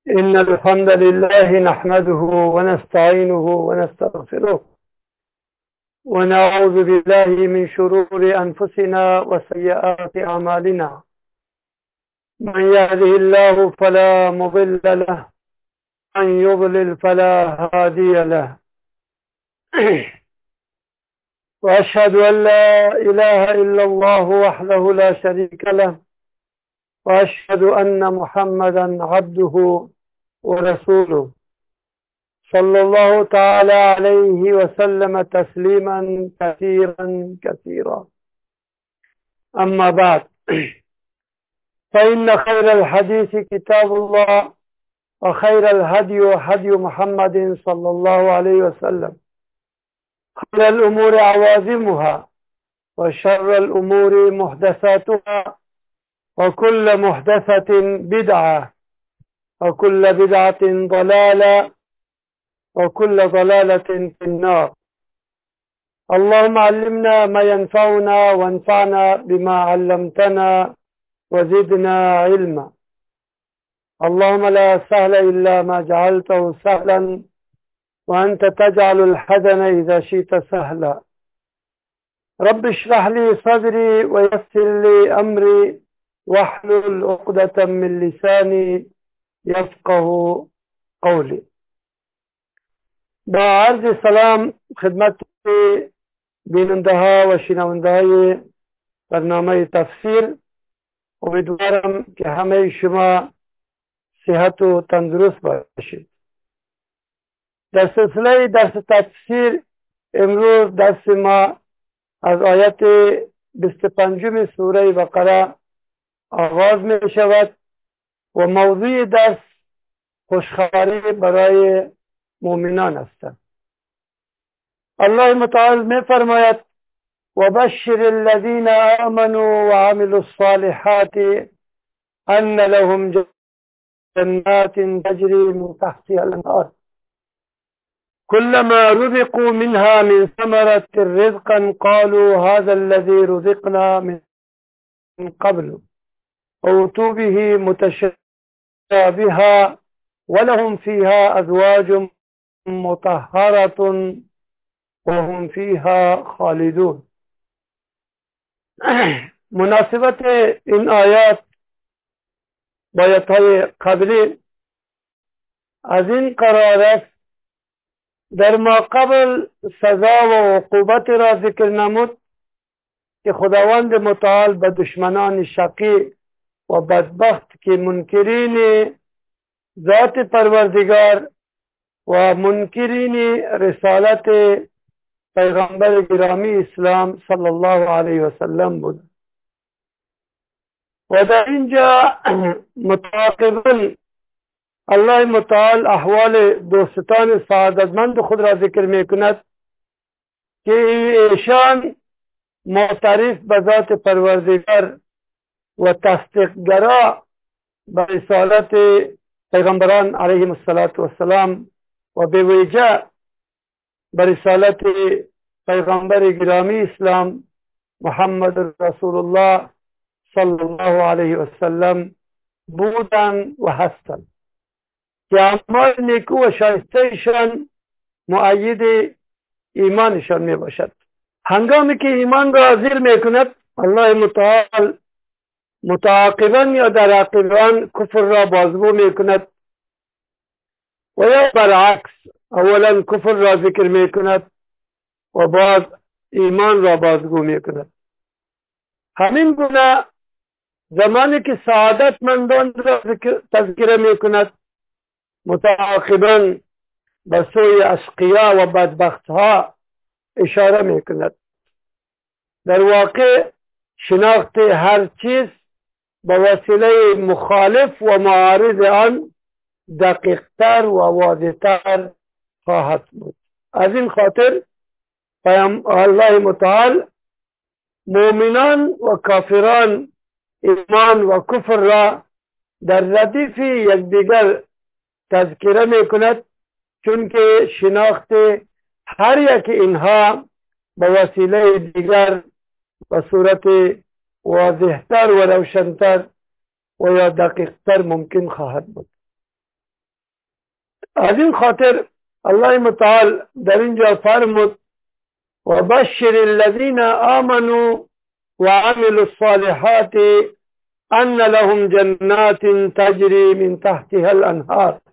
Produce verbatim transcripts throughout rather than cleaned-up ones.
إن الحمد لله نحمده ونستعينه ونستغفره ونعوذ بالله من شرور أنفسنا وسيئات أعمالنا. من يهده الله فلا مضل له ومن يضلل فلا هادي له. وأشهد أن لا إله إلا الله وحده لا شريك له، وأشهد أن محمدا عبده ورسوله صلى الله تعالى عليه وسلم تسليما كثيرا كثيرا. أما بعد، فإن خير الحديث كتاب الله، وخير الهدي هدي محمد صلى الله عليه وسلم، خير الأمور عوازمها، وشر الأمور محدثاتها، وكل محدثة بدعة، وكل بدعة ضلالة، وكل ضلالة في النار. اللهم علمنا ما ينفعنا وانفعنا بما علمتنا وزدنا علما. اللهم لا سهل إلا ما جعلته سهلا، وأنت تجعل الحزن إذا شئت سهلا. رب اشرح لي صدري ويسر لي أمري واحلل عقدة من لساني يفقه قولي. با عرض سلام خدمت بیننده ها و شنونده های برنامه تفسیر. امیدوارم که همه شما صحت و تندرست باشید. در سلسله درس تفسیر امروز درس ما از آیت بیست و پنج سوره بقره آغاز می شود و موضوع درس خوشخبری برای مؤمنان است. الله متعال می فرماید: و بشر الذین آمنوا و عملوا الصالحات ان لهم جنات تجری من تحتها الانهار كلما رزقوا منها من ثمرة رزقا قالوا هذا الذي رزقنا من قبل أوتوا به متشابها ولهم فيها أزواج مطهرة وهم فيها خالدون. مناسبت این آیات با آیات‌های قبلی از این قرار است در ما قبل سزا و عقوبت را ذکر نمود که خداوند متعال به دشمنان شقی و بدبخت که منکرین ذات پروردگار و منکرین رسالت پیغمبر گرامی اسلام صلی الله علیه و سلم بود. و در اینجا متعاقباً الله متعال احوال دوستان سعادتمند خود را ذکر می کند که ایشان معترف به ذات پروردگار و تصدیقگرا به رسالت پیغمبران علیهم السلام و به ویژه به رسالت پیغمبر گرامی اسلام محمد رسول الله صلی الله علیه و سلم بودند و هستند که اعمال نیکو و شایستهشان مؤید ایمانشان می باشد. هنگامی که ایمان را زیر می کند الله متعال متعاقبا یا در عقبان کفر را بازگو می کند و یا برعکس اولا کفر را ذکر می کند و بعد ایمان را بازگو می کند. همین گونه زمانی که سعادت مندان را تذکره می کند متعاقبا به سوی اشقیا و بدبخت ها اشاره می کند. در واقع شناخت هر چیز به وسیله مخالف و معارض آن دقیقتر و واضحتر خواهد بود. از این خاطر الله متعال مؤمنان و کافران ایمان و کفر را در ردیف یکدیگر تذکره می کند، چون که شناخت هر یک اینها به وسیله دیگر به صورت واضحتر و روشنتر و یا دقیقتر ممکن خواهد بود. از این خاطر الله متعال در اینجا فرمود و بشر الذین آمنوا و عملوا الصالحات ان لهم جنات تجری من تحتها الانهار.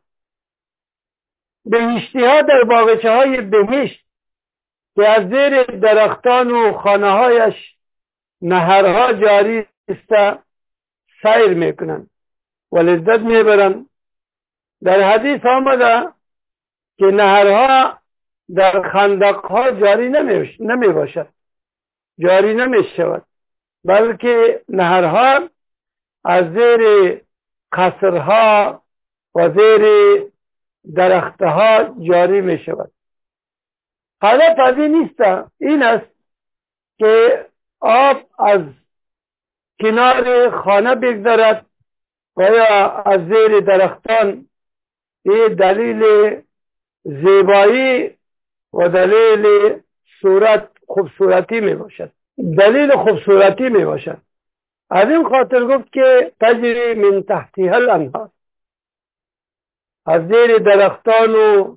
بهشتی ها در باغچه های بهشت که از زیر درختان و خانه هایش نهرها جاری است سیر میکنند و لذت میبرند. در حدیث آمده که نهرها در خندقها جاری نمی باشد، جاری نمی شود، بلکه نهرها از زیر قصرها و زیر درختها جاری می شود. هدف از این نیست، این است که آب از کنار خانه بگذرد و یا از زیر درختان. این دلیل زیبایی و دلیل صورت خوبصورتی می باشد، دلیل خوبصورتی می باشد. از این خاطر گفت که تجری من تحتها الانهار، از زیر درختان و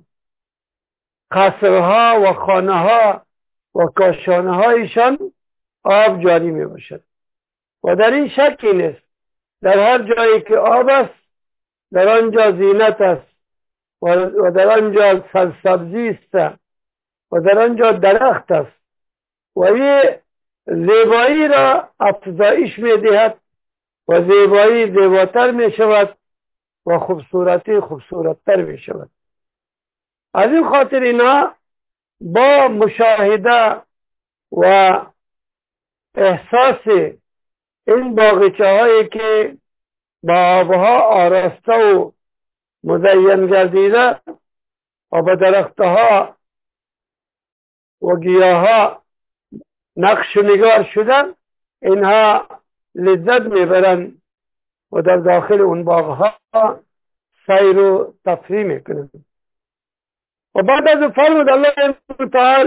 قصرها و خانه ها و کاشانه هایشان آب جاری می باشد. و در این شکی نیست، در هر جایی که آب است در آنجا زینت است و در آنجا سبزی است و در آنجا درخت است و یه زیبایی را افزایش می دهد و زیبایی زیباتر می شود و خوبصورتی خوبصورتتر می شود. از این خاطر اینا با مشاهده و احساس این باغچه هایی که با آبها آراسته و مزین گردیده و با درختها و گیاها نقش و نگار شدن، اینها لذت میبرند و در داخل اون باغها سیر و تفریح میکنند. و بعد از فرمود الله تعالی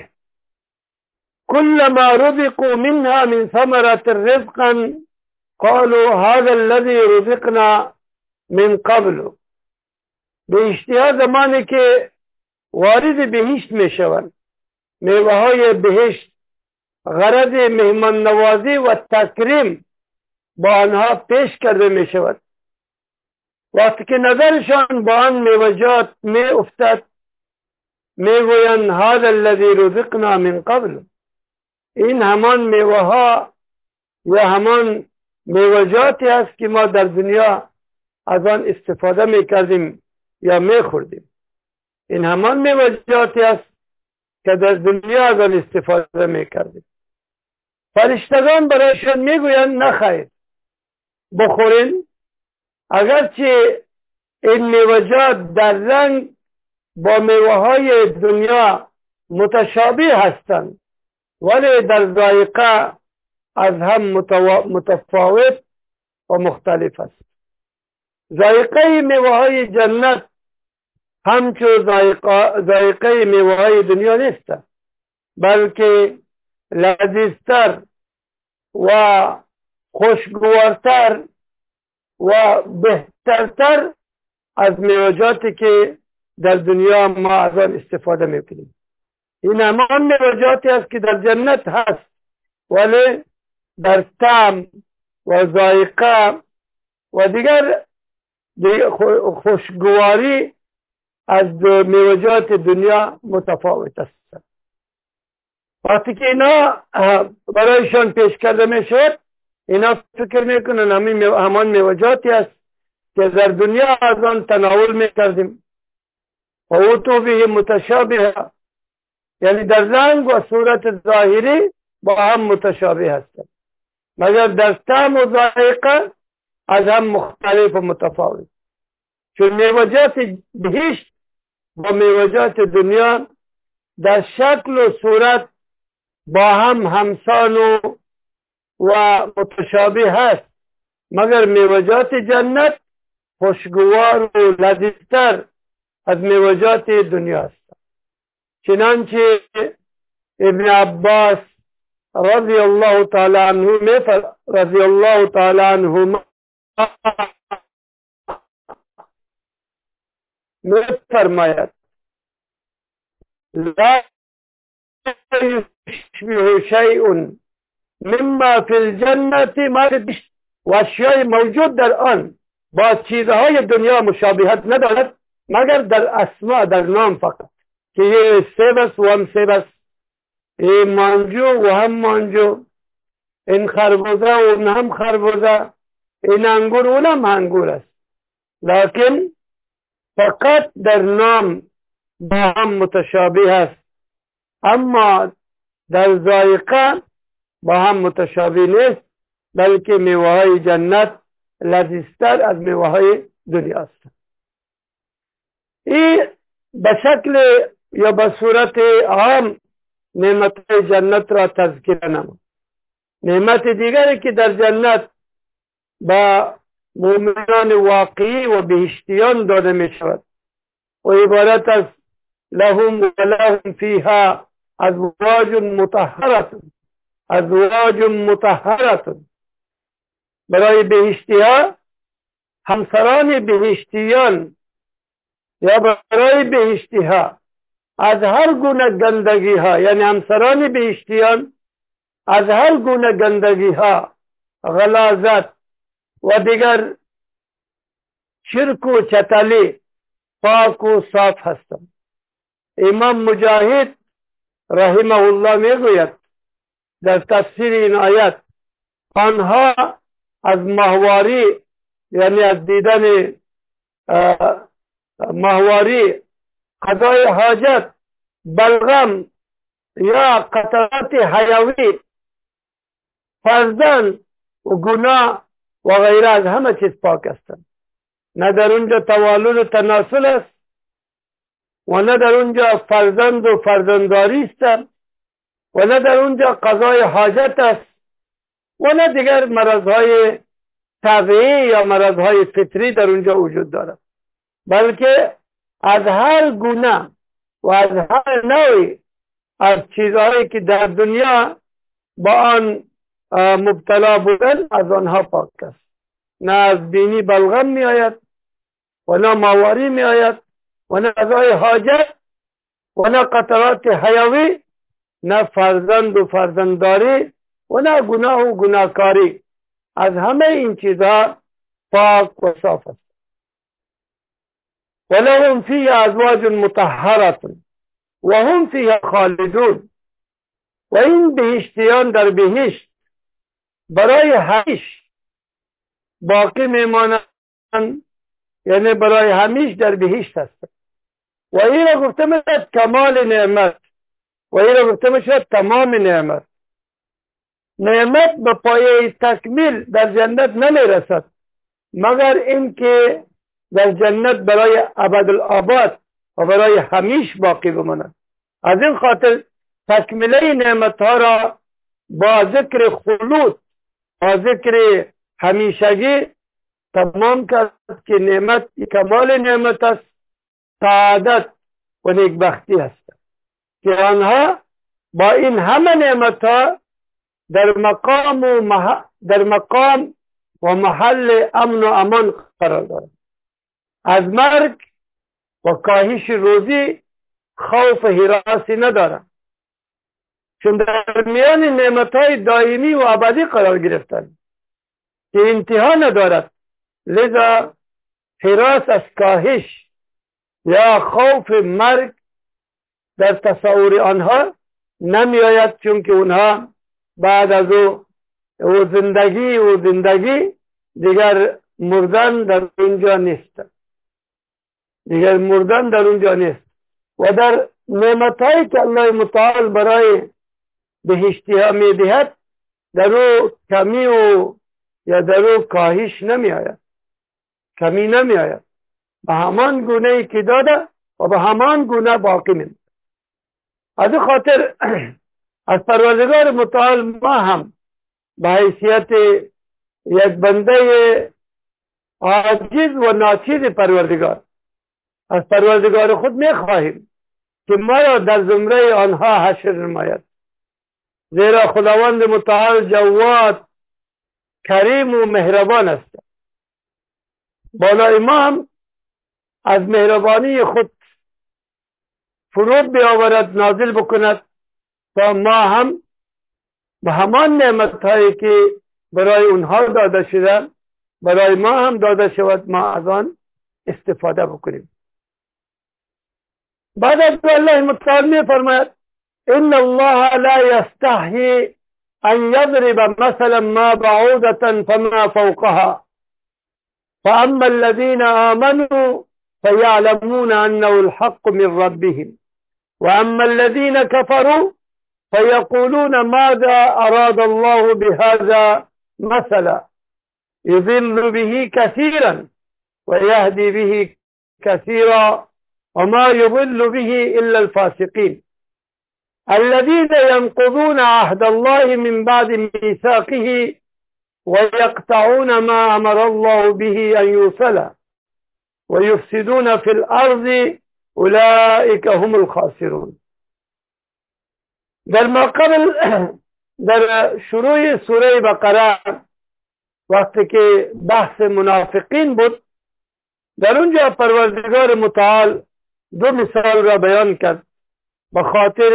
كلما رزقوا منها من ثمرة رزقا قالوا هذا الذي رزقنا من قبل. بهشتی ها زمانی که وارد بهشت می شوند، میوه های بهشت غرض مهمان نوازی و تکریم با آنها پیش کرده می شود. وقتی که نظرشان با آن میوجات می افتد میگویند هذا الذي رزقنا من قبل، این همان میوه ها یا همان میوجاتی است که ما در دنیا از آن استفاده می کردیم یا می خوردیم. این همان میوجاتی است که در دنیا از آن استفاده می کردیم. فرشتگان برایشان میگویند نخیر، بخورین، اگرچه این میوجات در رنگ با میوه های دنیا متشابه هستند ولی در ذائقه از هم متفاوت و مختلف است. ذائقه میوه های جنت همچو ذائقه میوه های دنیا نیست، بلکه لذیذتر و خوشگوارتر و بهترتر از میوجاتی که در دنیا ما از آن استفاده میکنیم. این همان میوجاتی است که در جنت هست ولی در طعم و ذائقه و دیگر خوشگواری از میوجات دنیا متفاوت است. وقتی که اینا برایشان پیش کرده میشود، اینا فکر میکنن همان میوجاتی است که در دنیا از آن تناول میکردیم. و او تو به متشابه، یعنی در رنگ و صورت ظاهری با هم متشابه هستند مگر در طعم و ذائقه از هم مختلف و متفاوت. چون میوجات بهشت با میوجات دنیا در شکل و صورت با هم همسان و, و متشابه هست، مگر میوجات جنت خوشگوار و لذیذتر از میوجات دنیا است. چنانچه ابن عباس رضی الله تعالی عنه رضی الله تعالی عنهما می‌فرماید لا یشبه شیء مما فی الجنة ما و اشیای موجود در آن با چیزهای دنیا مشابهت ندارد مگر در اسماء، در نام فقط، که یه سیب است و هم سیب است، این مانجو و هم مانجو، این خربوزه و اون هم خربوزه، این انگور و اون هم انگور است، لکن فقط در نام با هم متشابه است، اما در ذائقه با هم متشابه نیست، بلکه میوه های جنت لذیذتر از میوه های دنیا است. این به شکل یا به صورت عام نعمت جنت را تذکر نمود. نعمت دیگری که در جنت با مؤمنان واقعی و بهشتیان داده می شود و عبارت از لهم و لهم فیها ازواج مطهرة، ازواج مطهرة، برای بهشتی ها همسران بهشتیان یا برای بهشتی ها از هر گونه گندگی ها، یعنی همسران بهشتیان از هر گونه گندگی ها، غلاظت و دیگر شرک و چتلی پاک و صاف هستند. امام مجاهد رحمه الله میگوید در تفسیر این آیت آنها از ماهواری، یعنی از دیدن ماهواری، قضای حاجت، بلغم یا قطرات حیوی، فرزند و گناه و غیره از همه چیز پاک هستند. نه در اونجا توالد و تناسل است و نه در اونجا فرزند و فرزندداری است و نه در اونجا قضای حاجت است و نه دیگر مرضهای طبیعی یا مرضهای فطری در اونجا وجود دارد، بلکه از هر گونه و از هر نوعی از چیزهایی که در دنیا با آن مبتلا بودن از آنها پاک است. نه از بینی بلغم می آید و نه ماواری می آید و نه قضای حاجت و نه قطرات حیوی، نه فرزند و فرزندداری و نه گناه و گناهکاری. از همه این چیزها پاک و صاف است. ولهم فیها ازواج مطهرة و هم فیها خالدون. و این بهشتیان در بهشت برای همیش باقی میمانند، یعنی برای همیش در بهشت هستند. و این را گفته میشد کمال نعمت و این را گفته میشد تمام نعمت. نعمت به پایه تکمیل در جنت نمیرسد مگر اینکه در جنت برای ابدالآباد و برای همیش باقی بماند. از این خاطر تکمیله نعمت ها را با ذکر خلود، با ذکر همیشگی تمام کرد که نعمت کمال نعمت است، سعادت و نیکبختی است که آنها با این همه نعمت ها در مقام و مح... در مقام و محل امن و امان قرار دارند. از مرگ و کاهش روزی خوف هراسی ندارند، چون در میان نعمتهای دائمی و ابدی قرار گرفتند که انتها ندارد، لذا هراس از کاهش یا خوف مرگ در تصور آنها نمی آید، چون که اونها بعد از او و زندگی و زندگی دیگر مردن در اونجا نیست، دیگر مردن در اونجا نیست. و در نعمتهایی که الله متعال برای بهشتی ها می دهد در او کمی و یا در او کاهش نمی آید، کمی نمی آید، به همان گونه ای که داده و به همان گونه باقی می. از این خاطر از پروردگار متعال ما هم به حیثیت یک بنده عاجز و ناچیز پروردگار از پروردگار خود می خواهیم که ما را در زمره آنها حشر نماید، زیرا خداوند متعال جواد، کریم و مهربان است. بالای ما هم از مهربانی خود فرود بیاورد، نازل بکند تا ما هم به همان نعمت هایی که برای اونها داده شده برای ما هم داده شود، ما از آن استفاده بکنیم. بعد از الله متعال می فرماید ان الله لا يستحي ان يضرب مثلا ما بعوضة فما فوقها فاما الذين آمنوا فيعلمون انه الحق من ربهم واما الذين كفروا فيقولون ماذا اراد الله بهذا مثلا يضل به كثيرا ويهدي به كثيرا وما يضل به إلا الفاسقين الذين ينقضون عهد الله من بعد ميثاقه ويقطعون ما أمر الله به أن يوصل ويفسدون في الأرض أولئك هم الخاسرون. در ما قبل در شروع سوره بقره وقتی که بحث منافقین بود، در اونجا پروردگار متعال دو مثال را بیان کرد به خاطر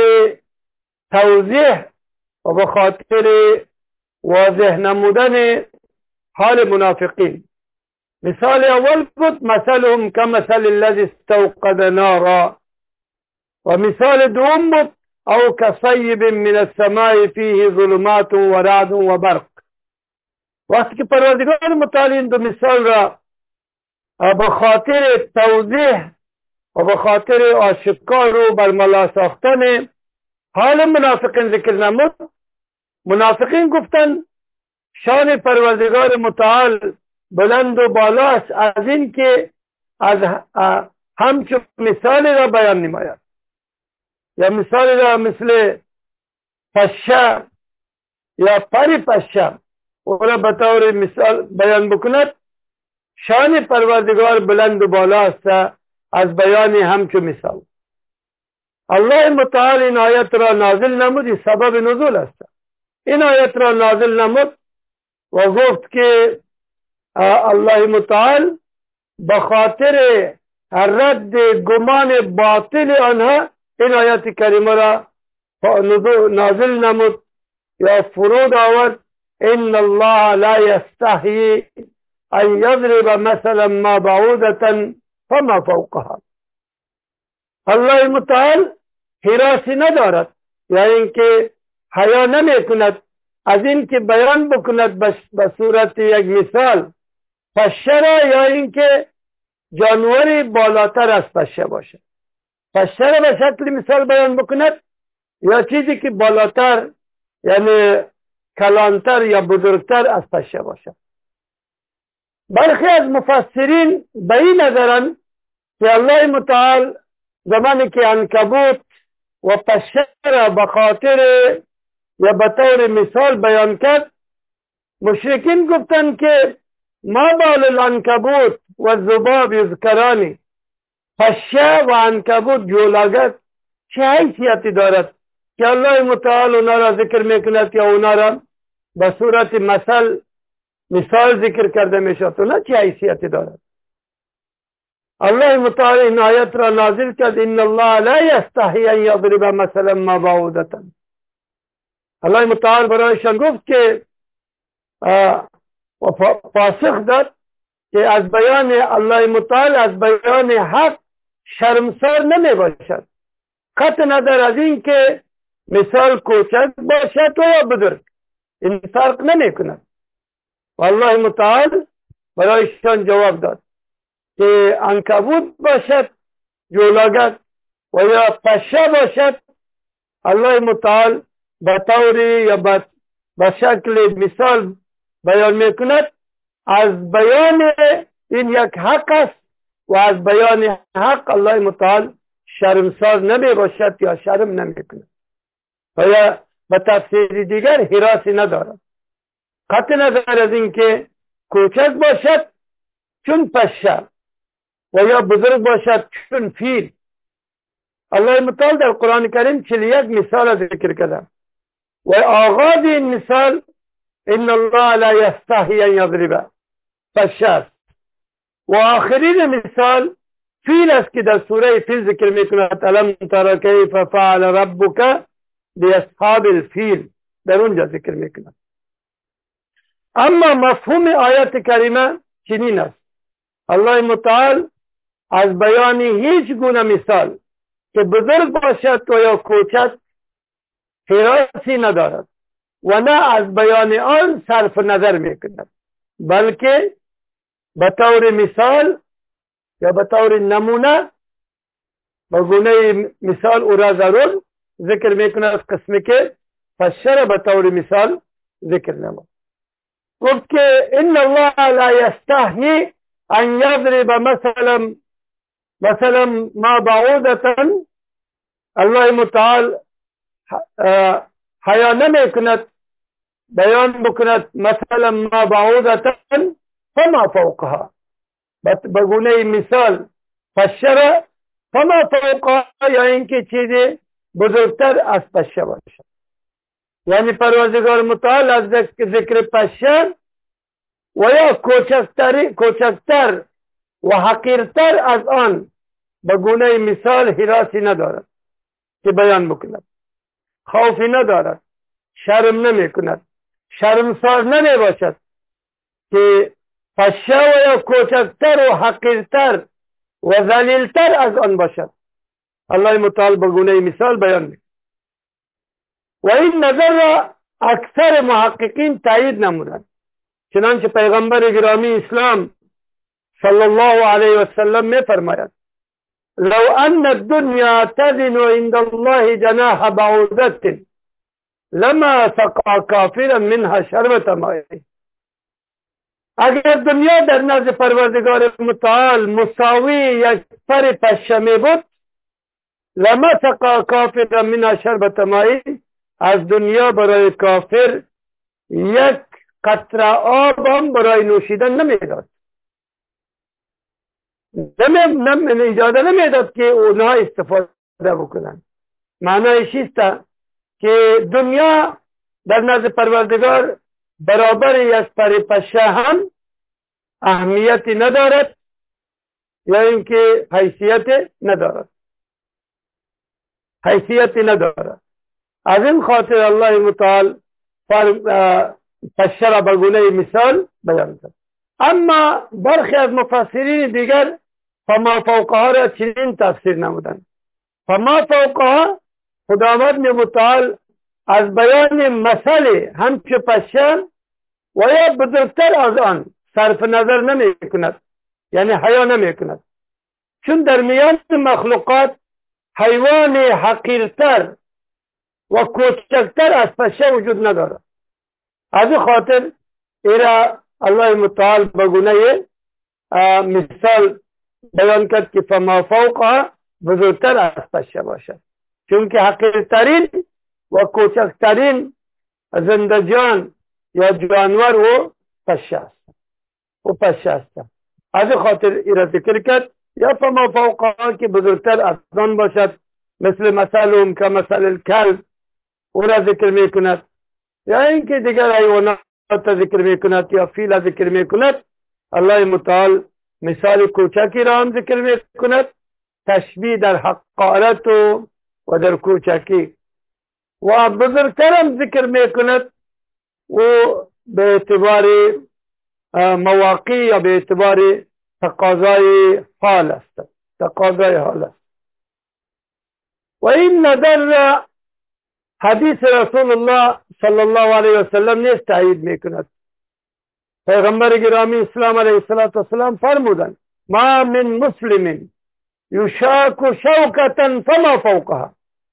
توضیح و به خاطر واضح نمودن حال منافقین. مثال اول بود مثلهم كمثل الذي استوقد نارا، و مثال دوم بود او كصيب من السماء فيه ظلمات ورعد وبرق. وقتی که پروردگار متعال این دو مثال را به خاطر توضیح و به خاطر آشکار رو برملا ساختن حال منافقین ذکر نمود، منافقین گفتن شان پروردگار متعال بلند و بالاست از این که از همچون مثال را بیان نماید، یا مثال را مثل پشه یا پری پشه او را به طور مثال بیان بکند. شان پروردگار بلند و بالا است از بیان همچو مثال. الله متعال این آیت را نازل نمود، سبب نزول است. این آیت را نازل نمود و گفت که الله متعال به خاطر رد گمان باطل آنها این آیت کریمه را نازل نمود یا فرود آورد ان الله لا يستحيي ان يضرب مثلا ما بعوضة فما فوقها. الله متعال حراسی ندارد، یعنی اینکه حیا نمی کند از این که بیان بکند به صورت یک مثال پشه را، یا اینکه جانوری بالاتر از پشه باشد. پشه را به شکل مثال بیان بکند یا چیزی که بالاتر یعنی کلانتر یا بزرگتر از پشه باشد. برخی از مفسرین به این نظرند که الله متعال زمانی که عنکبوت و پشه را به خاطر یا به طور مثال بیان کرد، مشرکین گفتند که ما بال العنکبوت و الذباب یذکرانی، پشه و عنکبوت جولاگت چه حیثیتی دارد که الله متعال اونا را ذکر میکند یا اونا را به صورت مثل مثال ذکر کرده میشد، اونا چه حیثیتی دارد؟ الله متعال این آیت را نازل کرد ان الله لا يستحي ان يضرب مثلا ما بعوضة. الله متعال برایشان گفت که و پاسخ داد که از بیان الله متعال از بیان حق شرمسار نمی باشد، قطع نظر از این که مثال کوچک باشد و یا بزرگ، این فرق نمی کند. و الله متعال برایشان جواب داد که عنکبوت باشد جولاگت و یا پشه باشد، الله متعال به طوری یا به شکل مثال بیان میکند از بیان این یک حق است و از بیان حق الله متعال شرمساز نمی باشد یا شرم نمی کند و یا به تفسیر دیگر حراسی ندارد، قطع نظر از این که کوچک باشد چون پشه و یا بزرگ باشد چون فیل. الله متعال در قرآن کریم چلی یک مثال ذکر کرده و آغاز این مثال ان الله لا يستحي ان يضرب پشه است و آخرین مثال فیل است که در سوره فیل ذکر میکند الم تر کیف فعل ربک باصحاب الفیل، در اونجا ذکر میکند. اما مفهوم آیت کریمه چنین است: الله متعال از بیان هیچ گونه مثال که بزرگ باشد و یا کوچک حراسی ندارد و نه از بیان آن صرف نظر میکند، بلکه به طور مثال یا به طور نمونه به گونه مثال او را ضرور ذکر میکند، قسمی که فشر به طور مثال ذکر نمود. گفت که ان الله لا یستحیی ان یضرب مثلا مثلا ما بعوضة، الله متعال حیا نمی کند بیان بکند مثلا ما بعوضة فما فوقها، بگونه مثال پشه فما فوقها، یا اینکه چیزی بزرگتر از پشه باشد. یعنی پروردگار متعال از ذکر پشه و یا کوچکتر کوچکتر و حقیرتر از آن به گونه مثال حراسی ندارد که بیان بکند، خوفی ندارد، شرم نمی کند، شرمسار نمی باشد که پشه و یا کوچکتر و حقیرتر و ذلیلتر از آن باشد. الله متعال به گونه مثال بیان میکند و این نظر را اکثر محققین تایید نمودند. چنانچه پیغمبر گرامی اسلام صلی الله علیه و سلم می فرماید لو ان الدنیا تزن عند الله جناح بعوضة لما سقى کافرا منها شربة ماء. اگر دنیا در نزد پروردگار متعال مساوی یک پر پشه می بود، لما سقى کافرا منها شربة ماء، از دنیا برای کافر یک قطره آب هم برای نوشیدن نمیداد، نمی اجازه نمیداد که اونها استفاده بکنن. معنی چیست؟ که دنیا در نزد پروردگار برابر یک پر پشه هم اهمیتی ندارد یا اینکه حیثیت ندارد حیثیتی ندارد. از این خاطر الله متعال پشه را به گونه مثال بیان کرد. اما برخی از مفسرین دیگر فما فوقها را چنین تفسیر نمودند: فما فوقها خداوند متعال از بیان مسئله همچه پشه و یا بزرگتر از آن صرف نظر نمی کند، یعنی حیا نمی کند، چون در میان مخلوقات حیوان حقیرتر و کوچکتر از پشه وجود ندارد. از این خاطر ایرا الله متعال بگونه مثال بیان کرد که فما فوقها بزرگتر از پشه باشد، چون که حقیرترین و کوچکترین زندگیان یا جانور و پشه است و پشه است. از این خاطر ایرا ذکر کرد یا فما فوقها که بزرگتر از آن باشد، مثل مثلهم که مثل الکلب او را ذکر می کند، یا اینکه دیگر حیوانات ذکر می کند یا فیل ذکر می کند. الله متعال مثال کوچکی را هم ذکر می کند، تشبیه در حقارت و, و در کوچکی، و بزرگتر هم ذکر می کند و به اعتبار مواقع یا به اعتبار تقاضای حال است تقاضای حال است. و این نظر حدیث رسول الله صلی الله علیه و سلم نیست تایید میکند. پیغمبر گرامی اسلام علیه السلام فرمودند ما من مسلم یشاک شوکتا فما فوقها.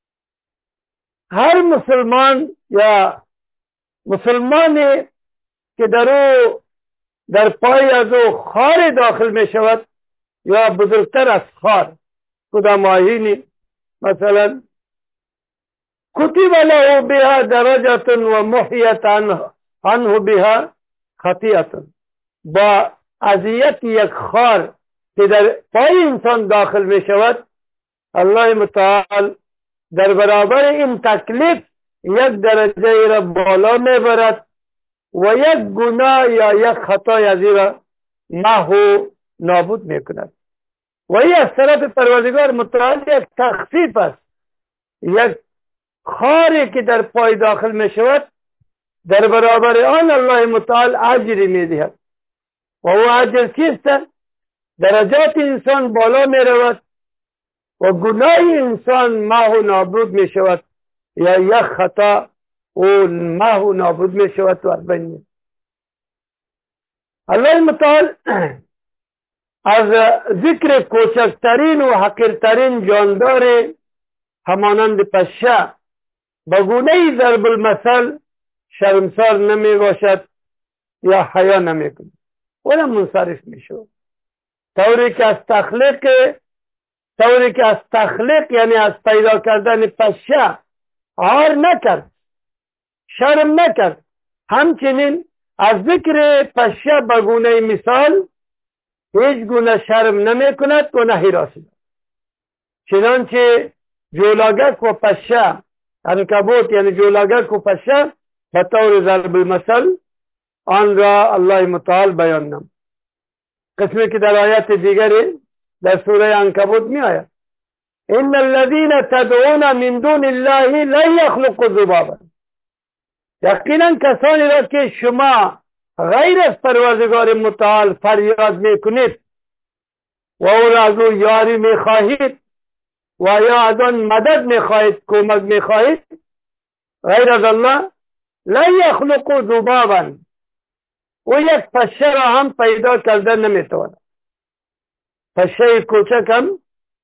هر مسلمان یا مسلمانی که در او در پای از او خار داخل می شود یا بزرگتر از خار، کدام آیینی مثلا کتب له بها درجة و محیت عنه بها خطیئة، با اذیت یک خار که در پای انسان داخل می شود الله متعال در برابر این تکلیف یک درجه را بالا می برد و یک گناه یا یک خطای از این را محو نابود می کند. و این از طرف پروردگار متعال یک تخفیف است، یک خاری که در پای داخل می شود، در برابر آن الله متعال اجری می دهد و او اجر چیست؟ درجات انسان بالا می رود و گناه انسان محو نابود می شود، یا یک خطا او محو نابود می شود و اربعین. الله متعال از ذکر کوچکترین و حقیرترین جاندار همانند پشه به گونه ضرب المثل شرمسار نمی باشد یا حیا نمی کند، اونم منصرف می شود. طوری که از تخلیق طوری که از تخلیق یعنی از پیدا کردن پشه عار نکرد، شرم نکرد، همچنین از ذکر پشه به گونه مثال هیچ گونه شرم نمی کند و نه حراسی. چنانچه جولاگک و پشه، عنکبوت یعنی جولاگک و پشه به طور ضرب المثل آن را الله متعال بیان نمود. قسمی که در آیات دیگری در سوره عنکبوت می آید ان الذين تدعون من دون الله لا يخلقوا ذبابا، یقینا کسانی را که شما غیر از پروردگار متعال فریاد می کنید و او را از او یاری می خواهید و یا از آن مدد می خواهید، کمک می خواهید غیر از الله، لا یخلقوا ذبابا، او یک پشه را هم پیدا کردن نمی تواند، پشه کوچک هم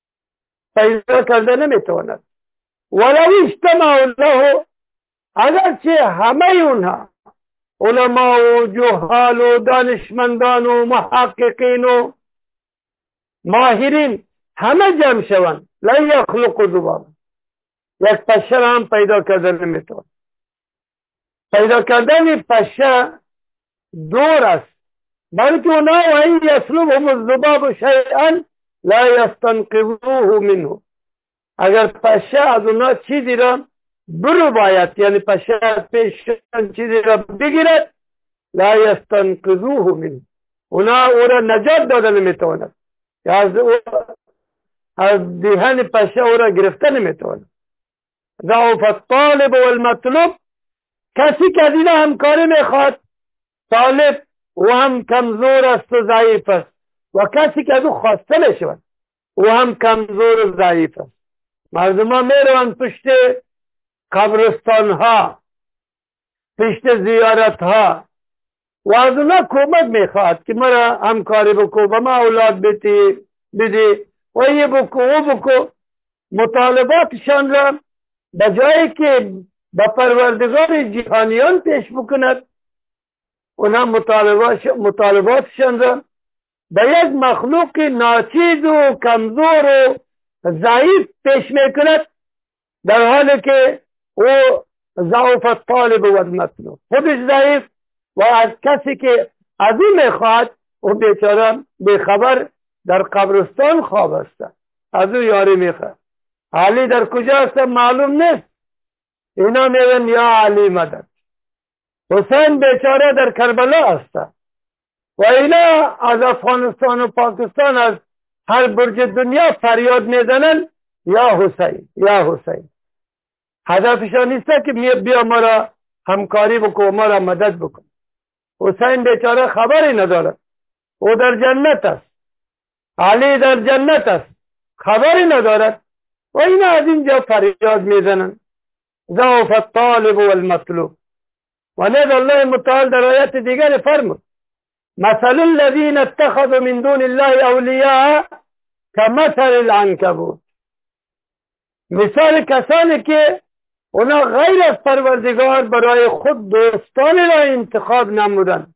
پیدا کردن نمی تواند. ولو اجتمعوا له، اگرچه همه اونها علماء و جهال و دانشمندان و محققین و ماهرین همه جمع شوند، لا یخلقوا ذبابا، یک پشه را هم پیدا کردن نمی تواند. پیدا کردن پشه دور است، بلکه اونا و این یسلبهم الذباب شیئا لا یستنقذوه منه، اگر پشه از اونا چیزی را برو باید، یعنی پشه از پیش چیزی را بگیرد، لا یستنقذوه منه، اونا او را نجات دادن نمیتواند، یا از, از دهن پشه او را گرفتن نمیتواند. ضعف الطالب والمطلوب، کسی که از این همکاری میخواد طالب و هم کمزور است و ضعیف است و کسی که از او خواسته میشود و هم کمزور و ضعیف است. مردم ها میروند پشت قبرستان ها، پشت زیارت ها و از اونا کمک میخواد که مرا همکاری بکو، به ما اولاد بدی بدی و یه بکو و بکو. مطالباتشان را به جایی که به پروردگار جهانیان پیش بکند، اونا مطالباتشان را به یک مخلوق ناچیز و کمزور و ضعیف پیش میکند، در حالی که او ضعف الطالب و المطلوب، خودش ضعیف و از کسی که از او میخواد او بیچاره بیخبر در قبرستان خواب است، از او یاری میخواد. علی در کجا است معلوم نیست، اینا میگن یا علی مدد. حسین بیچاره در کربلا است و اینا از افغانستان و پاکستان از هر برج دنیا فریاد میزنن یا حسین یا حسین. هدفشان نیست که بیا ما را همکاری بکن، ما را مدد بکن. حسین بیچاره خبری ندارد، او در جنت است، علی در جنت است، خبری ندارد و اینا از اینجا فریاد میزنن ضعف الطالب والمطلوب. و نید الله متعال در آیت دیگر فرمود مثل الذين اتخذوا من دون الله اولیاء كمثل العنکبوت، مثال کسانی که اونا غیر از پروردگار برای خود دوستانی را انتخاب نمودن،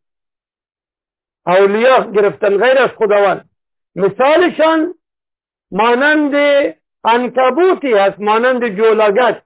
اولیاء گرفتن غیر از خداوند، مثالشان مانند عنکبوتی هست، مانند جولاگک.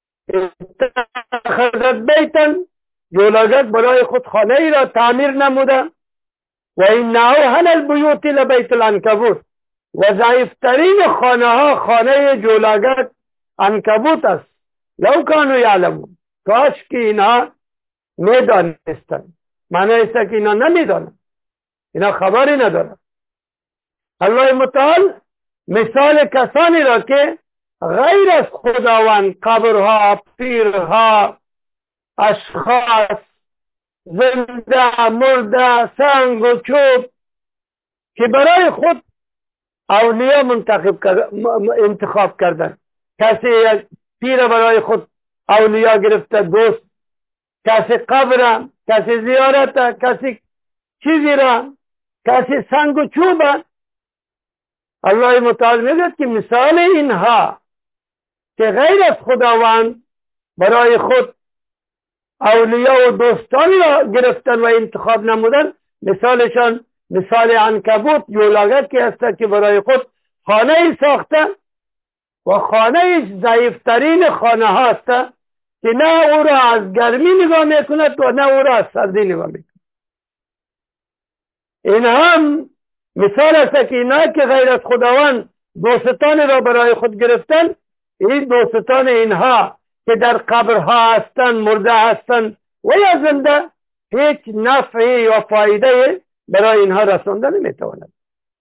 اتخذت بیتن، جولاگک برای خود خانه ای را تعمیر نموده و این اوهن البیوت لبیت العنکبوت، و ضعیفترین خانه ها خانه جولاگک عنکبوت است. لو کانوا یعلمون، کاش که اینا میدانستن. معنی است که اینا نمیدانن، اینا خبری ندارن. الله متعال مثال کسانی را که غیر از خداوند قبرها، پیرها، اشخاص، زنده، مرده، سنگ و چوب که برای خود اولیا منتخب انتخاب کردن. کسی یک پیر برای خود اولیا گرفته، دوست، کسی قبر، کسی زیارت، کسی چیزی را، کسی سنگ و چوب. الله متعال میگه که مثال اینها که غیر از خداوند برای خود اولیا و دوستان را گرفتن و انتخاب نمودن، مثالشان مثال عنکبوت، یولاگکی هست که برای خود خانه ساخته و خانه ضعیفترین خانه ها هست که نه او را از گرمی نگاه میکند و نه او را از سردی نگاه میکند. این هم مثال است که اینا که غیر از خداوند دوستان را برای خود گرفتن، این دوستان اینها که در قبرها هستند، مرده هستند و یا زنده، هیچ نفعی یا فایده برای اینها رسانده نمیتواند.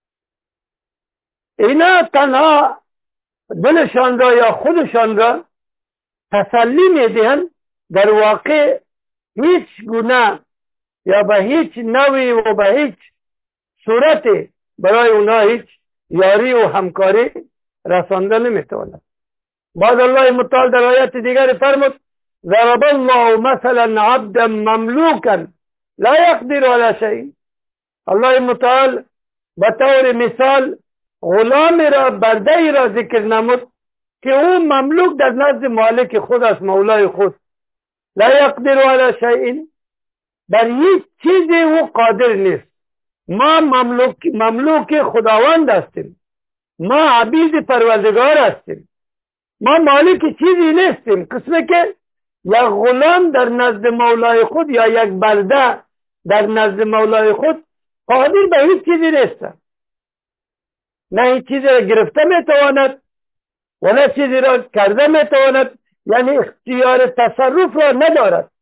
اینا تنها دلشان را یا خودشان را تسلی میدهند، در واقع هیچ گونه یا به هیچ نوعی و به هیچ صورت برای اونا هیچ یاری و همکاری رسانده نمیتواند. بعد الله متعال در آیت دیگر فرمود ضرب الله مثلا عبدا مملوکا لا يقدر على شيء. الله متعال به طور مثال غلام را، برده را ذکر نمود که او مملوک در نزد مالک خود است، مولای خود. لا يقدر على شيء، بر هیچ چیزی او قادر نیست. ما مملوک, مملوک خداوند هستیم، ما عبید پروردگار هستیم، ما مالک چیزی نیستیم. قسمه که یک غلام در نزد مولای خود یا یک برده در نزد مولای خود قادر به هیچ چیزی نیست، نه هیچ چیزی را گرفته میتواند و نه چیزی را کرده میتواند، یعنی اختیار تصرف را ندارد.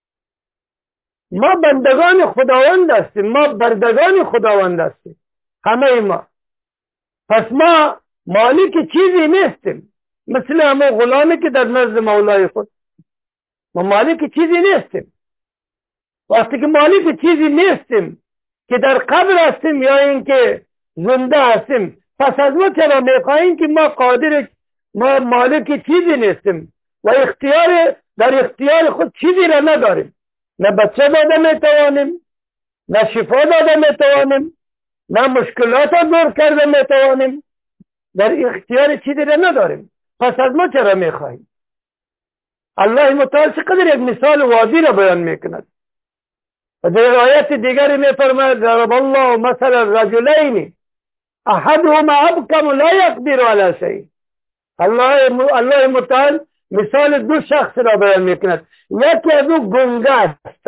ما بندگان خداوند هستیم، ما بردگان خداوند هستیم همه ما. پس ما مالک چیزی نیستیم، مثل همه غلامی که در نزد مولای خود. ما مالک چیزی نیستیم. وقتی که مالک چیزی نیستیم که در قبر هستیم یا اینکه زنده هستیم، پس از ما چرا میخواهیم که ما قادر، ما مالک چیزی نیستیم و اختیار در اختیار خود چیزی را نداریم. نه بچه داده میتوانیم، نه شفا داده میتوانیم، نه مشکلات را دور کرده میتوانیم، در اختیار چیزی را نداریم. پس از ما چرا میخواهیم؟ الله متعال چقدر یک مثال واضح را بیان میکند. و در آیت دیگری میفرماید ضرب الله مثلا رجلین احدهما ابکم لا یقدر علی شیء. الله الله متعال مثال دو شخص را بیان میکند. یکی از او گنگه است،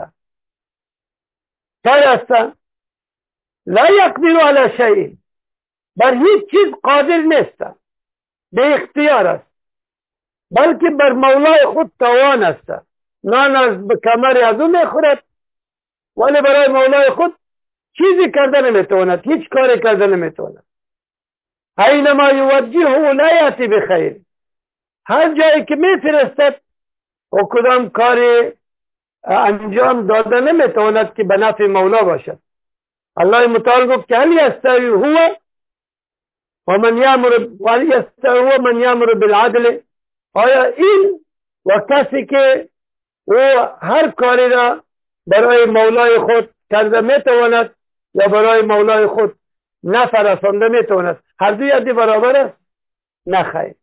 کار است، لا یقدر علی شیء، بر هیچ چیز قادر نیست، به اختیار است، بلکه بر مولای خود توان است. نان از کمر از او میخورد ولی برای مولای خود چیزی کرده نمیتواند، هیچ کاری کرده نمیتواند. اینما یوجهه لا یأتی بخیر، هر جایی که میفرستد و کدام کاری انجام داده نمیتواند که به نفع مولا باشد. الله متعال گفت که هل یستوی هو و من یامر و یستوی هو من یامر بالعدل، آیا این و کسی که او هر کاری را برای مولای خود کرده میتواند یا برای مولای خود نفع رسانده میتواند، هر دو یادی برابر است؟ نخیر.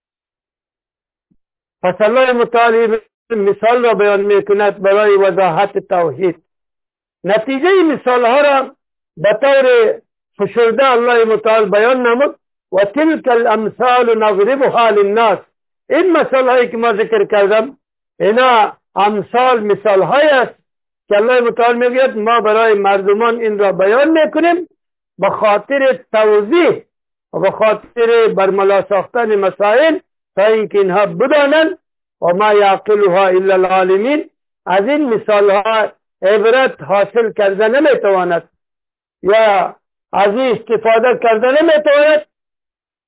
پس الله متعال مثال را بیان میکند برای وضاحت توحید. نتیجه مثال ها را به طور فشرده الله متعال بیان نمود و تلک الامثال نضربها للناس. این مثال هایی که ما ذکر کردم اینا امثال مثال های است که الله متعال میگوید ما برای مردمان این را بیان میکنیم به خاطر توضیح و به خاطر برملا ساختن مسائل تا اینکه اینها بدانند و ما یعقلها الا العالمین. از این مثال ها عبرت حاصل کرده نمیتواند یا از این استفاده کرده نمیتواند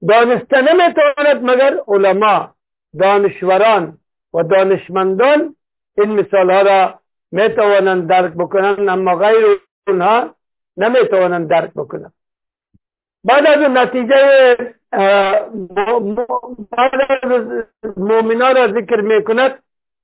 دانسته نمیتواند مگر علما، دانشوران و دانشمندان این مثال ها را میتوانند درک بکنند، اما غیر اونها نمیتوانند درک بکنند. بعد از نتیجه بعد از مؤمنان را ذکر میکند،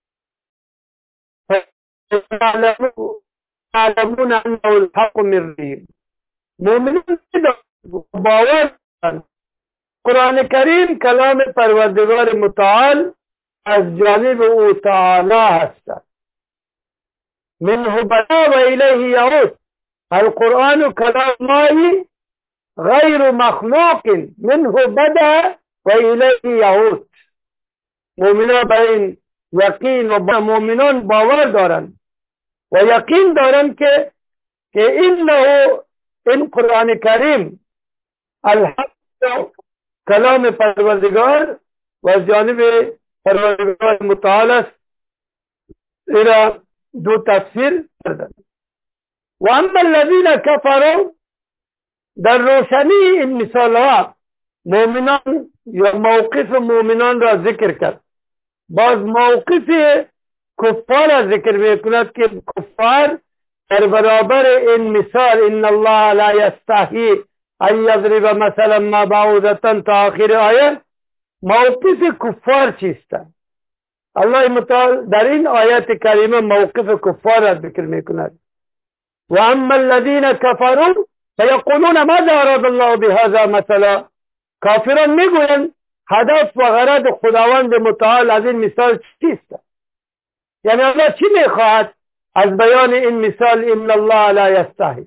يعلمون انه الحق من ربهم. مؤمنان باور قرآن کریم کلام پروردگار متعال از جانب او تعالی هست. منه بدا و الیه یعود. القرآن کلام الله غیر مخلوق منه بدا و الیه یعود. مؤمنان به این یقین و مؤمنان باور دارند و یقین دارند که که اینه این قرآن کریم الحق کلام پروردگار و از جانب پروردگار متعال است. ایرا دو تفسیر کردن. و اما الذین کفروا، در روشنی این مثال ها مؤمنان یا موقف مؤمنان را ذکر کرد. باز موقف کفار را ذکر میکند که کفار در برابر این مثال ان الله لا یستحی ان یضرب مثلا ما بعوضة تا آخر آیه، موقف کفار چیست؟ الله متعال در این آیات کریمه موقف کفار را ذکر میکند. و اما الذین کفروا فیقولون ماذا اراد الله بهذا مثلا. کافران میگویند هدف و غرض خداوند متعال از این مثال چیست؟ یعنی الله چی میخواهد از بیان این مثال ان الله لا یستحی،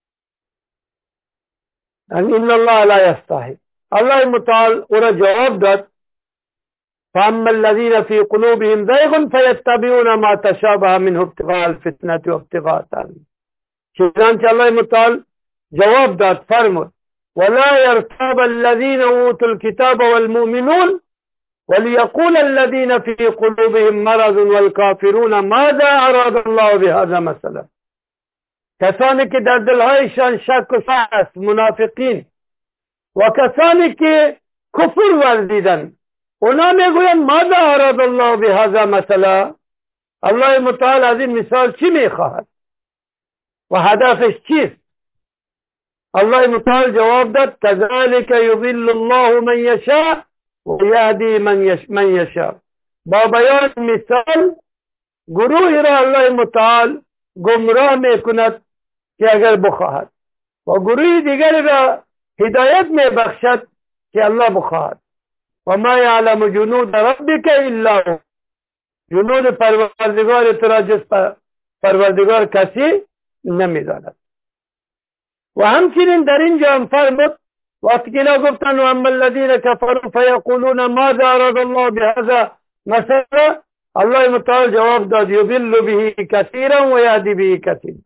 ان الله لا یستحی. الله متعال او را جواب داد فاما الذین فی قلوبهم زیغ فیتبعون ما تشابه منه ابتغاء الفتنة و ابتغاء تأویله. چنانچه الله متعال جواب داد فرمود ولا يرتاب الذين اوتوا الكتاب والمؤمنون وليقول الذين في قلوبهم مرض والكافرون ماذا اراد الله بهذا مثلا. کسانی که در دلهایشان شک و شک است، منافقین و کسانی که کفر ورزیدن، اونا میگویند ماذا اراد الله بهذا مثلا. الله متعال از این مثال چی میخواهد و هدفش چیست؟ الله متعال جواب داد كذلك يضل الله من يشاء و یهدی من, یش... من یشاء. با بیان مثال گروهی را الله متعال گمراه میکند که اگر بخواهد و گروه دیگر را هدایت میبخشد که الله بخواهد. و ما یعلم جنود ربک الا هو. جنود پروردگار ترا جز پروردگار کسی نمیداند. و همچنین در اینجا هم فرمود وقتی که اینا گفتن و اما الذین کفروا فیقولون ماذا اراد الله بهذا مثلا، الله متعال جواب داد یضل به کثیرا و یهدی به کثیرا.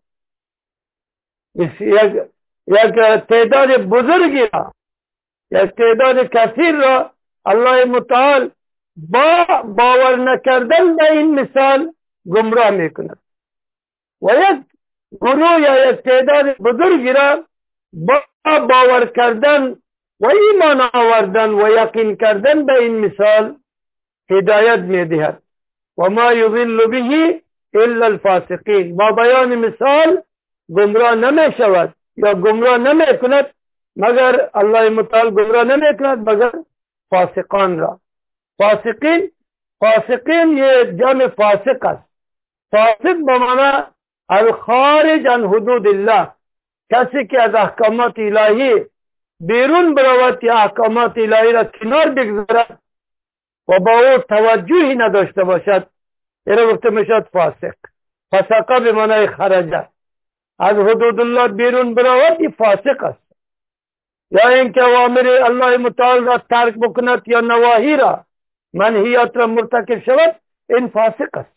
یک یک تعداد بزرگی را، یک تعداد کثیر را الله متعال با باور نکردن به این مثال گمراه میکند و یک گروه یا یک تعداد بزرگی را با باور کردن و ایمان آوردن و یقین کردن به این مثال هدایت میدهد. و ما یضل به الا الفاسقین. با بیان مثال گمراه نمی شود یا گمراه نمی کند مگر الله متعال گمراه نمی کند مگر فاسقان را. فاسقین فاسقین یه جمع فاسق است. فاسق به معنی الخارج عن حدود الله، کسی که از احکامات الهی بیرون برود یا احکامات الهی را کنار بگذارد و با او توجهی نداشته باشد، این گفته میشد فاسق. فسقه به معنی خرجه، از حدود الله بیرون برود، این فاسق است. یا اینکه اوامر الله متعال را ترک بکند یا نواهی را منهیات را مرتکب شود، این فاسق است.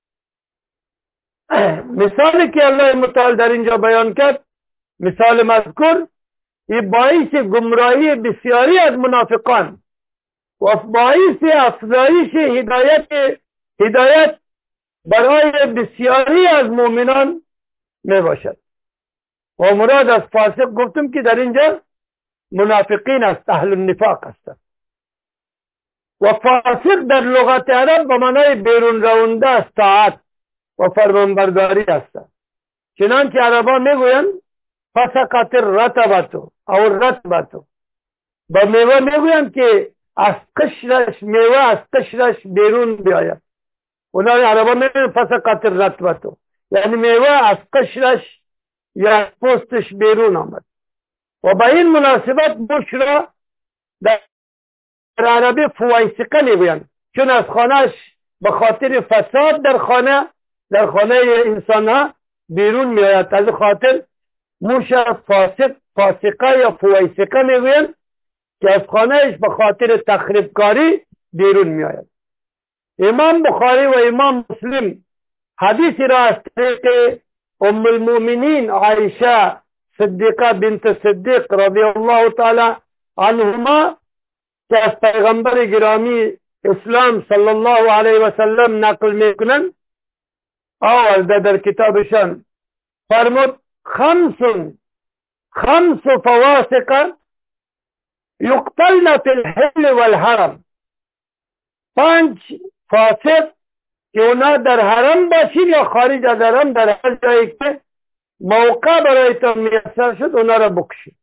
مثالی که الله متعال در اینجا بیان کرد، مثال مذکور، این باعث گمراهی بسیاری از منافقان و باعث افزایش هدایت هدایت برای بسیاری از مؤمنان می باشد. و مراد از فاسق گفتم که در اینجا منافقین است، اهل النفاق است. و فاسق در لغت عرب به معنای بیرون رونده است، طاعت و فرمانبرداری است. چنانچه عربا میگویند فسقط الرطبة او الرطبة، با میوه میگویند که از قشرش میوه از قشرش بیرون بیاید. اونا عربا میگویند فسقط الرطبة، یعنی میوه از قشرش یا از پوستش بیرون آمد. و با این مناسبت بوش را در عربی فویسقه میگویند، چون از خانهش به خاطر فساد در خانه در خانه انسان ها بیرون میآید، از خاطر موش فاسق فاسقه یا فویسقه میگویند که از خانهش به خاطر تخریب کاری بیرون میآید. امام بخاری و امام مسلم حدیثی را از طریق ام المؤمنین عایشه صدیقه بنت صدیق رضی الله تعالی عنهما که از پیغمبر گرامی اسلام صلی الله علیه و سلم نقل میکنند، آورد در کتابشان فرمود خمس خمس فواسق یقتلن فی الحل والحرم، پنج فاسق که اونا در حرم باشید یا خارج از حرم، در هر جایی که موقع برایتان میسر شد اونا را بکشید.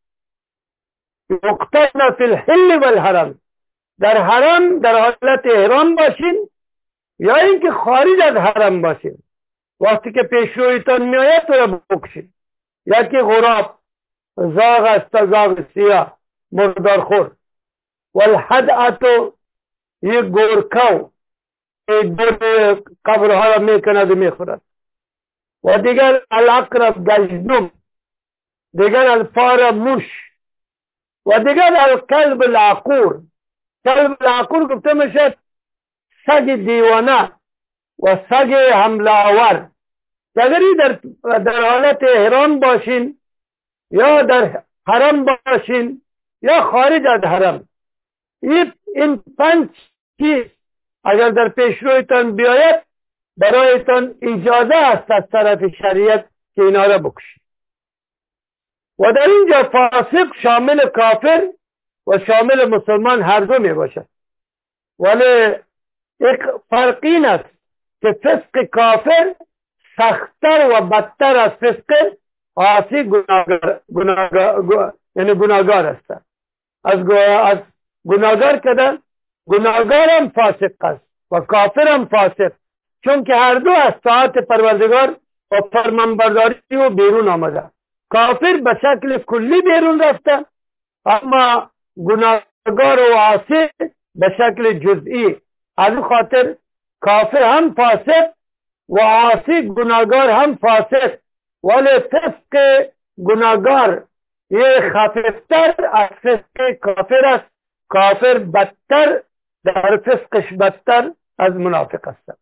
یقتلن فی الحل والحرم، در حرم در حالت احرام باشین یا اینکه خارج از حرم باشین، وقتی که پیش رویتان میآید تو را بکشید. یکی غراب، زاغ است، زاغ سیاه مردارخور، والحدعة یک گورکو دور قبرها را میکند و میخورد، و دیگر العقرب گژدم، دیگر الفار موش، و دیگر الکلب العقور. کلب العقور گفته میشد سگ دیوانه و سگ حمله آور. اگری در, در حالت احرام باشین یا در حرم باشین یا خارج از حرم، این پنج چیز اگر در پیشرویتان بیاید برایتان اجازه است از طرف شریعت که اینا را بکشید. و در اینجا فاسق شامل کافر و شامل مسلمان هر دو می باشد، ولی یک فرق این است که فسق کافر سختتر و بدتر از فسق عاصی گناهگار گناهگار یعنی گناهگار است. از از گناهگار کدن گناهگار هم فاسق است و کافر هم فاسق، چون که هر دو از طاعت پروردگار و فرمانبرداری و بیرون آمده. کافر به شکل کلی بیرون رفته، اما گناهگار و عاصی به شکل جزئی. از خاطر کافر هم فاسق و عاصی گناهگار هم فاسق، ولی فسق گناهگار یه خفیفتر از فسق کافر است. کافر بدتر در فسقش بدتر از منافق است.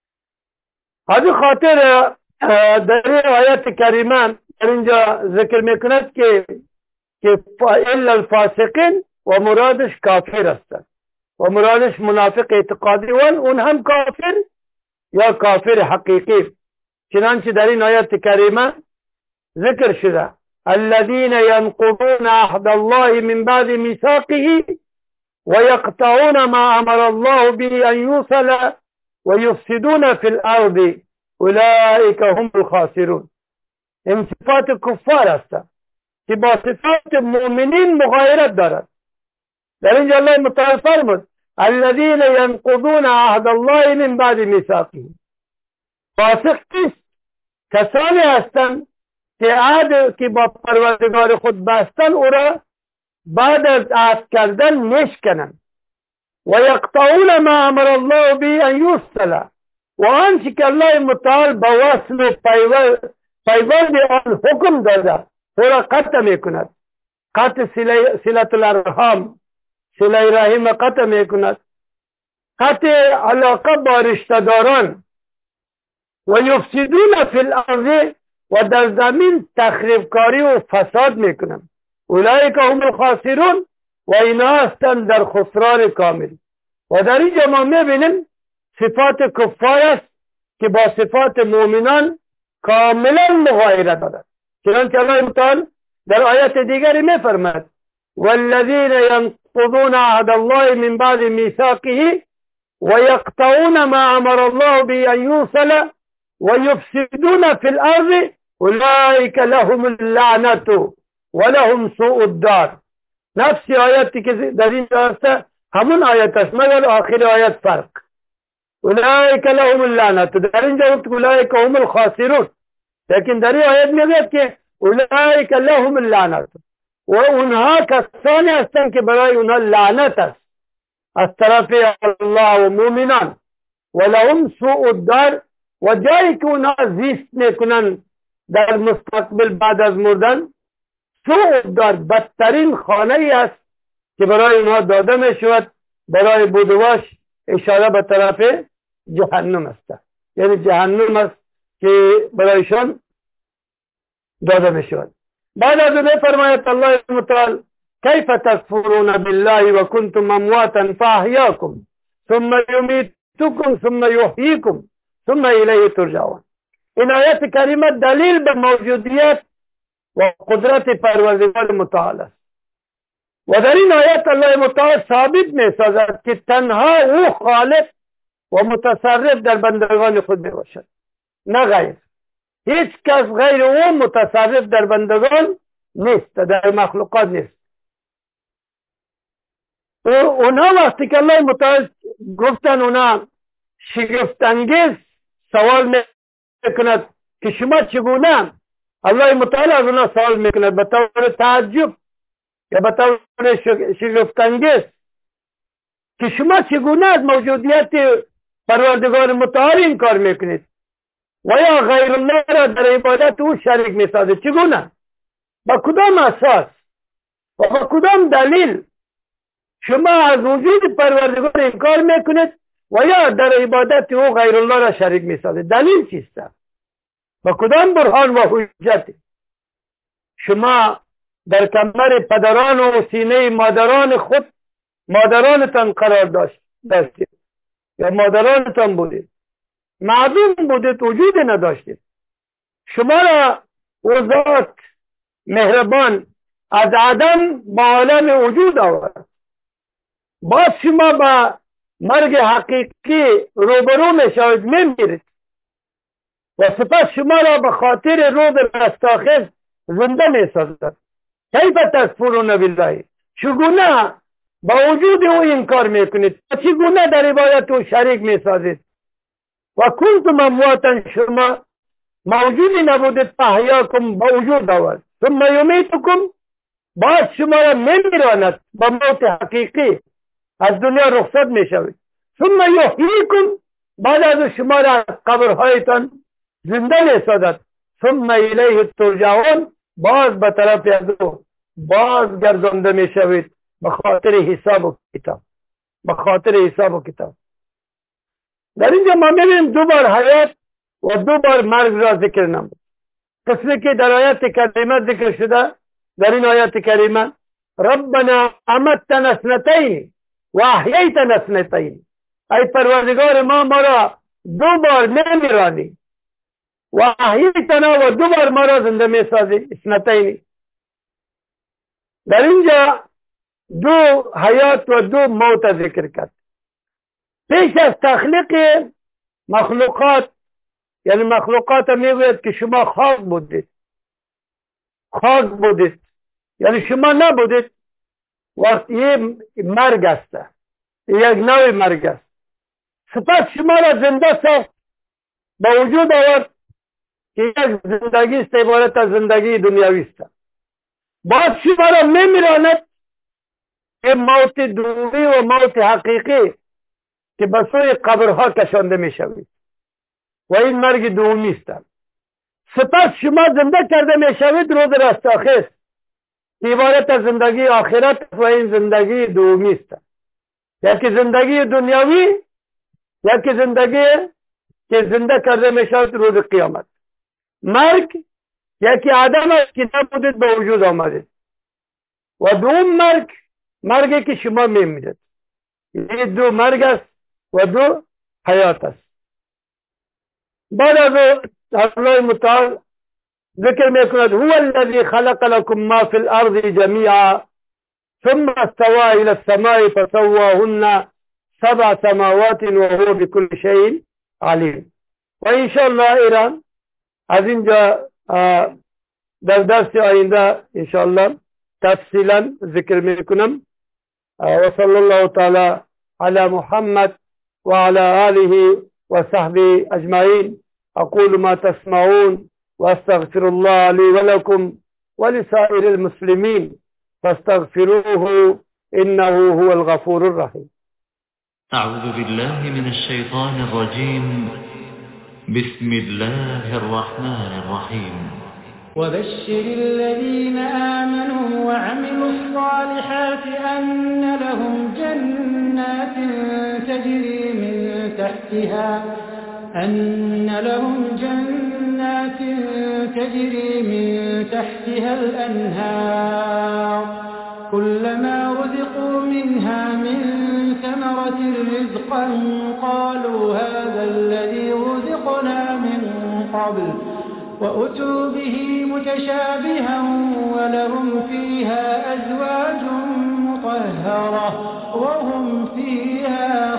از خاطر در این آیت کریمه در اینجا ذکر میکند که که الا الفاسقین و مرادش کافر است و مرادش منافق اعتقادی و اون هم کافر یا کافر حقیقی. چنانچه در این آیت کریمه ذکر شده الذين ينقضون عهد الله من بعد ميثاقه ويقطعون ما امر الله به ان يوصل ويفسدون في الارض اولئك هم الخاسرون. این صفات کفار است که با صفات مؤمنین مغایرت دارد. در اینجا الله متعال فرمود الذين ينقضون عهد الله من بعد ميثاقه. فاسق کیست؟ کسانی هستند که عهد که با پروردگار خود بستن او را بعد از عهد کردن نشکنند. و یقطعون ما امر الله به ان یوصل، و آنچه که الله متعال با وصل و پیوند آن حکم داده او را قطع میکند. قطع صلت الارحام، صله رحم قطع میکند، قطع علاقه با رشته‌داران. و یفسدون فی الارض، و در زمین تخریب کاری و فساد میکنند. اولئک هم الخاسرون، و اینا هستند در خسران کامل. و در اینجا ما میبینیم صفات کفار است که با صفات مؤمنان کاملا مغایرت دارد. چنانچه الله تعالی در آیت دیگری میفرماید والذین ينقضون عهد الله من بعد میثاقه ويقطعون ما امر الله به ان يوصل ويفسدون في الارض اولئك لهم اللعنة ولهم سوء الدار. نفس آیتی که در این هست همون آیت است مگر آخر آیت فرق. اولئک لهم اللعنة، در اینجا گفت اولئک هم الخاسرون، لیکن در این آیت میگه که اولئک لهم اللعنة و اونها کسانی هستند که برای اونها لعنت است از طرف الله و مؤمنان. ولهم سوء الدار، و جایی که اونها زیست میکنن در مستقبل بعد از مردن، سوء الدار بدترین خانه ای است که برای اونها داده می شود. برای بودواش اشاره به طرف جهنم است، یعنی جهنم است که برایشان داده می شود. بعد از اون فرماید الله متعال کیف تکفرون بالله و کنتم امواتا فاحیاکم ثم یمیتکم ثم یحییکم ثم الیه ترجعون. این آیت کریمه دلیل به موجودیت و قدرت پروردگار متعال است و در این آیت الله متعال ثابت می سازد که تنها او خالق و متصرف در بندگان خود می باشد، نه غیر. هیچ کس غیر او متصرف در بندگان نیست، در مخلوقات نیست. اونا وقتی که الله متعال گفتن اونا شگفت‌انگیز سوال میکند که شما چگونه، الله متعال از اونا سوال میکند به طور تعجب یا به طور شگفت‌انگیز که شما چگونه از موجودیت پروردگار متعال این کار میکنید و یا غیر الله را در عبادت او شریک میسازید. چگونه؟ با کدام اساس و با کدام دلیل شما از وجود پروردگار انکار میکنید و یا در عبادت او غیر الله را شریک میسازید؟ دلیل چیست؟ با کدام برهان و حجت شما در کمر پدران و سینه مادران خود مادرانتان قرار داشت داشتید یا مادرانتان بودید، معدوم بودید، وجود نداشتید. شما را او ذات مهربان از عدم با عالم وجود آورد، باز شما با مرگ حقیقی روبرو میشوید، میمیرید و سپس شما را به خاطر روز رستاخیز زنده میسازد. کیف تکفرون بالله، چگونه با وجود او انکار میکنید، چگونه در عبادت او شریک میسازید. و کنتم امواتا، شما موجودی نبودید، فاحیاکم با وجود آورد، ثم یمیتکم، بعد شما را میمیراند با موت حقیقی، از دنیا رخصت میشوید، ثم یحییکم، بعد از شما را قبرهایتان زنده میسازد، ثم الیه ترجعون، باز به طرف از او باز گردانده میشوید به خاطر حساب و کتاب، به خاطر حساب و کتاب. در اینجا ما میبینیم دو بار حیات و دو بار مرگ را ذکر نمود. قسمی که در آیات کریمه ذکر شده، در این آیات کریمه ربنا امتنا اثنتین و احییتنا اثنتین، ای پروردگار ما ما را دو بار میمیرانی و احییتنا و دو بار ما را زنده میسازی، اثنتین. در اینجا دو حیات و دو موت ذکر کرد. پیش از تخلیق مخلوقات، یعنی مخلوقات میگوید که شما خاک بودید، خاک بودید یعنی شما نبودید، وقت یه مرگ است، یک نوع مرگ است. سپس شما را زنده ساخت، با وجود آورد که یک زندگی است عبارت از زندگی دنیاوی است. بعد شما را میمیراند، که موت دومی و موت حقیقی که به سوی قبرها کشانده می شوید و این مرگ دومی است. سپس شما زنده کرده می شوید روز رستاخیز که عبارت از زندگی آخرت و این زندگی دومی است. یکی زندگی دنیاوی، یکی زندگی که زنده کرده می شوید روز قیامت. مرگ یکی عدم است که نبودید به وجود آمدید و دوم مرگ، مرگی که شما می میرید. این دو مرگ است و دو حیات است. بعد از الله متعال ذکر میکند هو الذی خلق لكم ما فی الارض جمیعا ثم استوى إلى السماء فسواهن سبع سماوات وهو بكل شيء عليم. وإن شاء الله إيران از اینجا در درس آینده ان شاء الله تفصیلا ذکر میکنم. وصلى الله تعالى على محمد وعلى آله وصحبه أجمعين. أقول ما تسمعون وأستغفر الله لي ولكم ولسائر المسلمين فاستغفروه إنه هو الغفور الرحيم. أعوذ بالله من الشيطان الرجيم. بسم الله الرحمن الرحيم. وبشر الذين آمنوا وعملوا الصالحات أن لهم جنات تجري من تحتها أن لهم جنات تجري من تحتها الأنهار كلما رزقوا منها من ثمرة رزقا قالوا هذا الذي رزقنا من قبل وأتوا به متشابها ولهم فيها أزواج مطهرة وهم فيها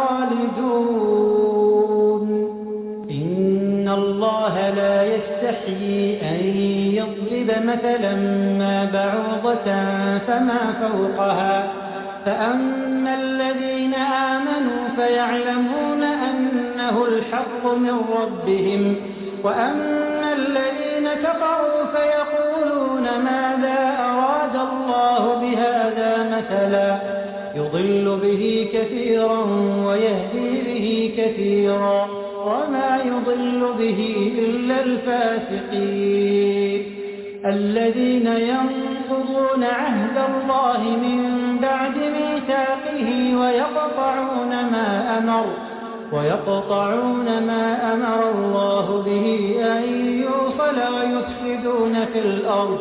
خالدون. إن الله لا يستحيي أن يضرب مثلا ما بعوضة فما فوقها فأما الذين آمنوا فيعلمون أنه الحق من ربهم وأما الذين كفروا فيقولون ماذا أراد الله بهذا مثلا يضل به كثيرا ويهدي به كثيرا وما يضل به إلا الفاسقين الذين ينقضون عهد الله من بعد ميثاقه ويقطعون ما أمر ويقطعون ما أمر الله به أن يوصل ويفسدون في الأرض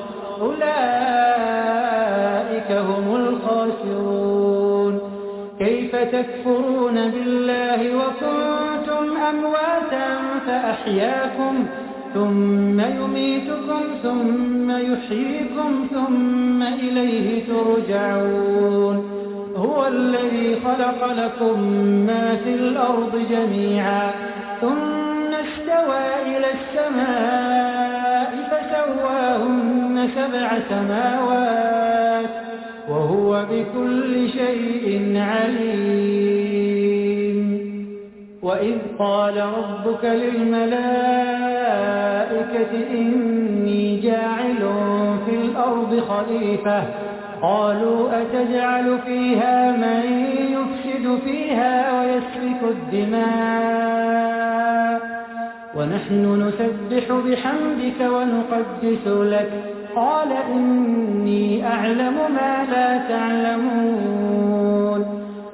أولئك هم الخاسرون. كيف تكفرون بالله وكنتم أمواتا فأحياكم ثم يميتكم ثم يحييكم ثم إليه ترجعون. هو الذي خلق لكم ما في الأرض جميعا ثم استوى إلى السماء فسواهن سبع سماوات وهو بكل شيء عليم. وإذ قال ربك للملائكة إني جاعل في الأرض خليفة قالوا أتجعل فيها من يفسد فيها ويسفك الدماء ونحن نسبح بحمدك ونقدس لك قال إني أعلم ما لا تعلمون.